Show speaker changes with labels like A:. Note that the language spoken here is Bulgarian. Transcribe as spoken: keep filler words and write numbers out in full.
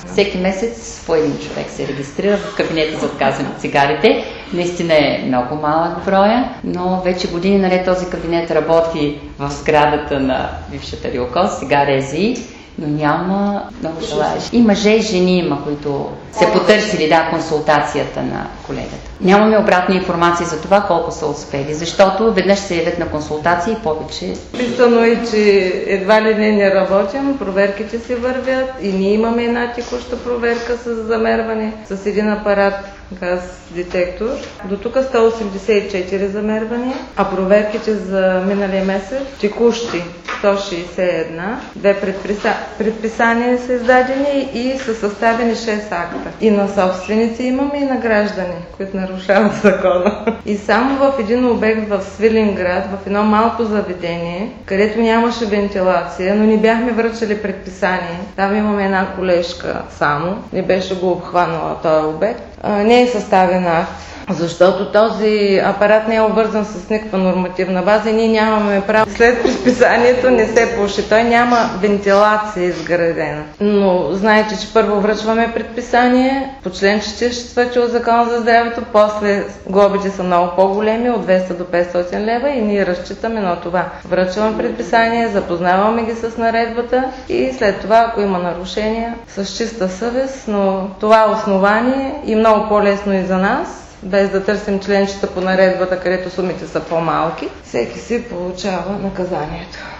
A: Всеки месец по един човек се регистрира в кабинета за отказване от цигарите. Наистина е много малък броя, но вече години наред този кабинет работи в сградата на бившата РИОКОЗ, сега РЗИ, но няма много желаящи. И мъже и жени има, които се потърсили да, консултацията на колегата. Нямаме обратна информация за това колко са успели, защото веднъж се явят на консултации и повече.
B: Писано е, че едва ли не не работим, проверките си вървят и ние имаме една текуща проверка с замерване, с един апарат газ детектор. До тук сто осемдесет и четири замервания, а проверките за миналия месец текущи сто шестдесет и една. Две предписа... предписания са издадени и са съставени шест акта. И на собственици имаме и на граждани, които нарушават закона. И само в един обект в Свиленград, в едно малко заведение, където нямаше вентилация, но ни бяхме връчали предписание. Там имаме една колежка само, не беше го обхванала този обект. Не е съставен акт, защото този апарат не е обвързан с никаква нормативна база и ние нямаме право. След предписанието не се пуши, той няма вентилация изградена. Но знаете, че първо връчваме предписание по член четиридесет и четвърти от Закона за здравето, после глобите са много по-големи, от двеста до петстотин лева и ние разчитаме на това. Връчваме предписание, запознаваме ги с наредбата и след това, ако има нарушения, с чиста съвест, но това е основание и много по-лесно и за нас, без да търсим членчета по наредбата, където сумите са по-малки, всеки си получава наказанието.